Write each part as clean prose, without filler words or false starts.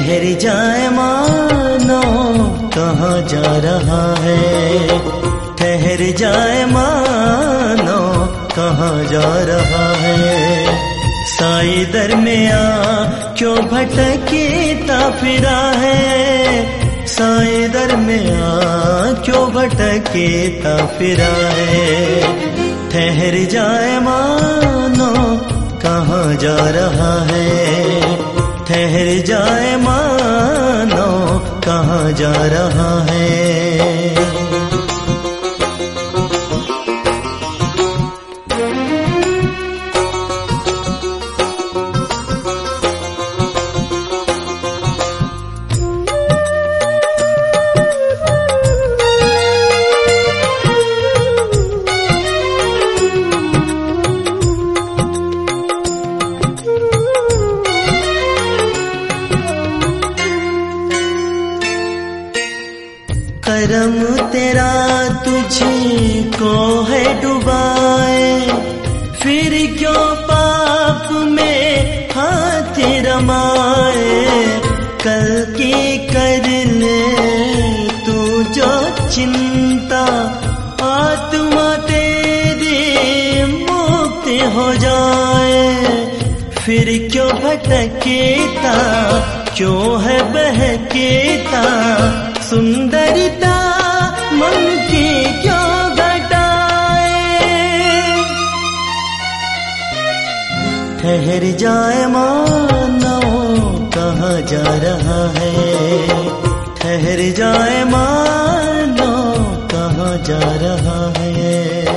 ठहर जाए मानो कहाँ जा रहा है, ठहर जाए मानो कहाँ जा रहा है। साई दर में आ क्यों भटकता फिरा है, साई दर में आ क्यों भटकता फिरा है। ठहर जाए मानो कहाँ जा रहा है, ठहर जाए मानो कहाँ जा रहा है। करम तेरा तुझको है डुबाए, फिर क्यों पाप में हाथ रमाए। कल की कर ले तू जो चिंता, आत्मा तेरी मुक्त हो जाए। फिर क्यों भटकेता, क्यों है बहकेता, सुंदरता मन की क्यों घटाए। ठहर जाए मानो कहाँ जा रहा है, ठहर जाए मानो कहाँ जा रहा है।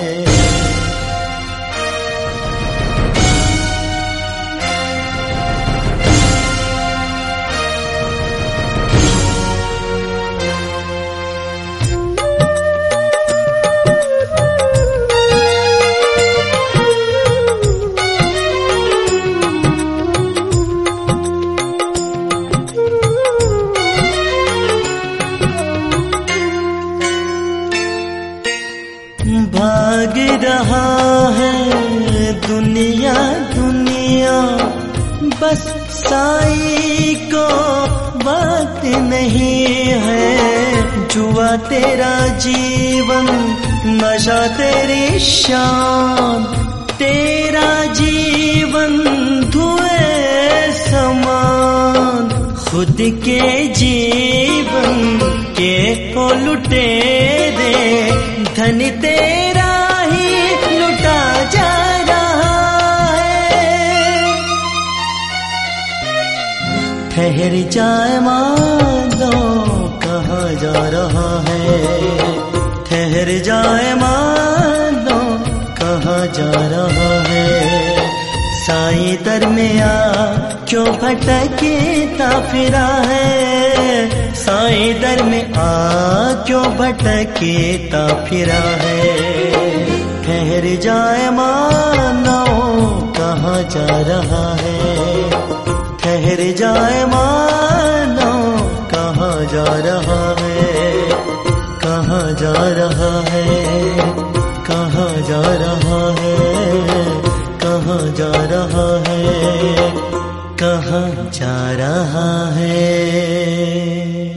भाग रहा है दुनिया दुनिया, बस साई को बात नहीं है। जुआ तेरा जीवन, नशा तेरी शान, तेरा जीवन धुएं समान। खुद के जीवन के को लुटे दे, धन तेरा ही लुटा जा रहा है। ठहर जाए मानो कहाँ जा रहा है, ठहर जाए मानो कहाँ जा रहा है। साई दर में आ क्यों भटकता फिरा है, साई दर में आ क्यों भटकता फिरा है। ठहर जाए मानो कहाँ जा रहा है, ठहर जाए मानो कहाँ जा रहा है। कहाँ जा रहा है, कहाँ जा रहा है, कहाँ जा रहा है, कहाँ जा रहा है।